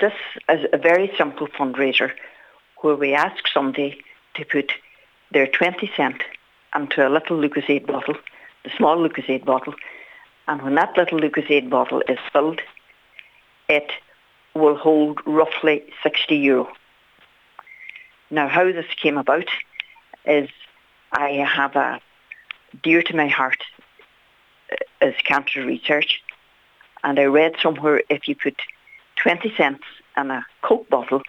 This is a very simple fundraiser where we ask somebody to put their 20 cent into a little Lucozade bottle, the small Lucozade bottle, and when that little Lucozade bottle is filled, it will hold roughly €60. Now, how this came about is I have a dear to my heart is cancer research, and I read somewhere if you put 20 cents in a Coke bottle,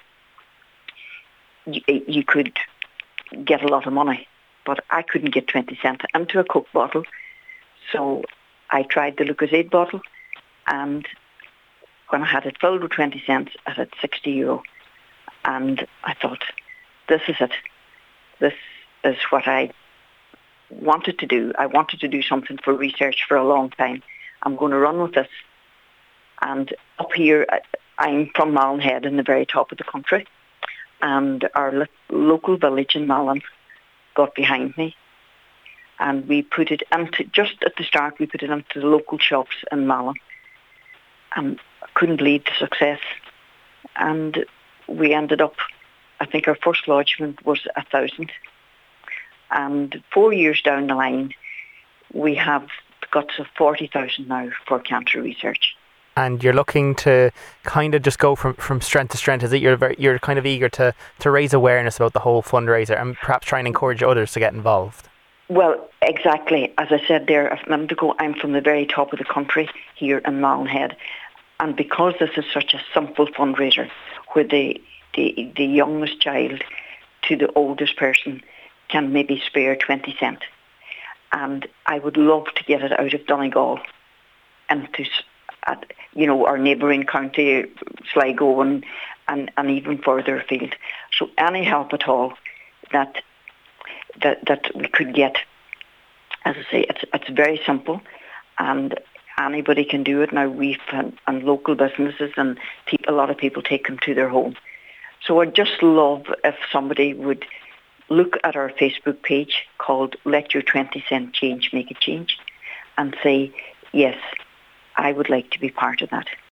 you could get a lot of money. But I couldn't get 20 cents into a Coke bottle, so I tried the Lucozade bottle, and when I had it filled with 20 cents, I had €60. And I thought, this is it. This is what I wanted to do. I wanted to do something for research for a long time. I'm going to run with this. And up here, I'm from Mallinhead in the very top of the country, and our local village in Malin got behind me, and we put it into, just at the start, we put it into the local shops in Malin, and I couldn't believe the success. And we ended up, I think our first lodgement was 1,000, and 4 years down the line, we have got to 40,000 now for cancer research. And you're looking to kind of just go from strength to strength. Is it you're kind of eager to raise awareness about the whole fundraiser and perhaps try and encourage others to get involved? Well, exactly. As I said there a minute ago, I'm from the very top of the country here in Mallinhead. And because this is such a simple fundraiser where the youngest child to the oldest person can maybe spare 20 cents. And I would love to get it out of Donegal into our neighbouring county, Sligo, and even further afield. So any help at all that we could get, as I say, it's very simple, and anybody can do it now. And local businesses and a lot of people take them to their home. So I'd just love if somebody would look at our Facebook page called Let Your 20 Cent Change Make a Change and say, yes, I would like to be part of that.